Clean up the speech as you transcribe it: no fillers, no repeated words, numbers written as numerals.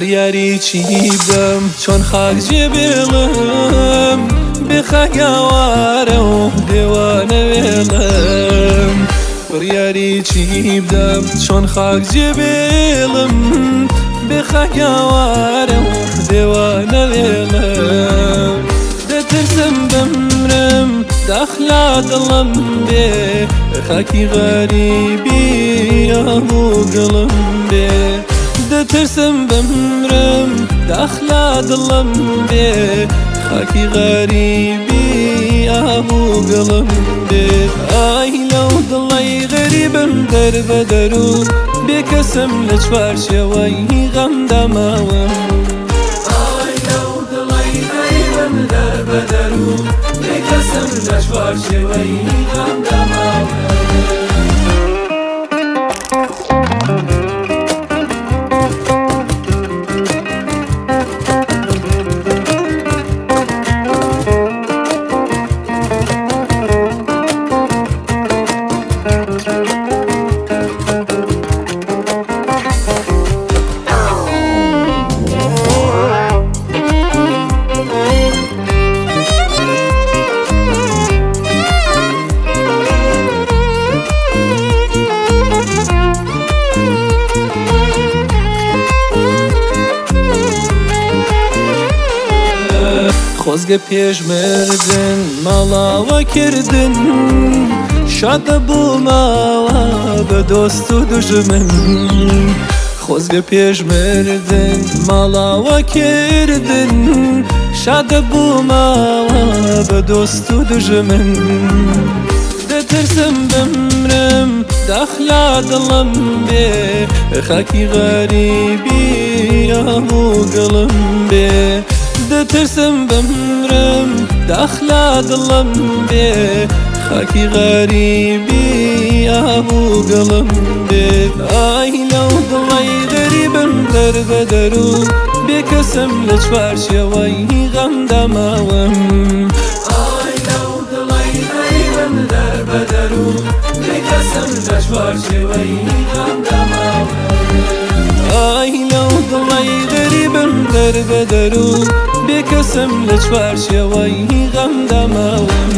بڕیاری چی بدەم چۆن خاک جێبێڵم بێخاکاوارە و دێوانە وێڵم بڕیاری چی بدەم چۆن خاک جێبێڵم بێخاکاوارە و دێوانە وێڵم دەترسم بمرم داخلا دڵم بێ خاکی غەریبی هەموو گڵم بێ دەترسم بمرم داخلا دڵم بێ خاکی غەریبی هەموو گڵم بێ ئای لەو دڵەی غەریبم دەربەدەرو بێکەسم لە چوارچێوەی غەمدا ماوەم دەربەدەرو بێکەسم لە چوارچێوەی غەمدا ماوەم خۆزگە پێشمردن ماڵاوە کردن شادە بووماوە بە دۆست و دوژمن خۆزگە پێشمردن ماڵاوە کردن شادە بووماوە بە دۆست و دوژمن دەترسم بمرم داخلا دڵم بێ خاکی غەریبی هەموو گڵم بێ دەترسم بمرم داخلا دڵم بێ خاکی غەریبی هەموو گڵم بێ ئای لەو دڵەی غەریبم دەربەدەرو بێکەسم لە چوارچێوەی غەمدا ماوەم ئای لەو دڵەی غەریبم دەربەدەرو بێکەسم لە چوارچێوەی غەمدا ماوەم ئای لەو دڵەی غەریبم دەربەدەرو بێکەسم لە چوارچێوەی غەمدا ماوەم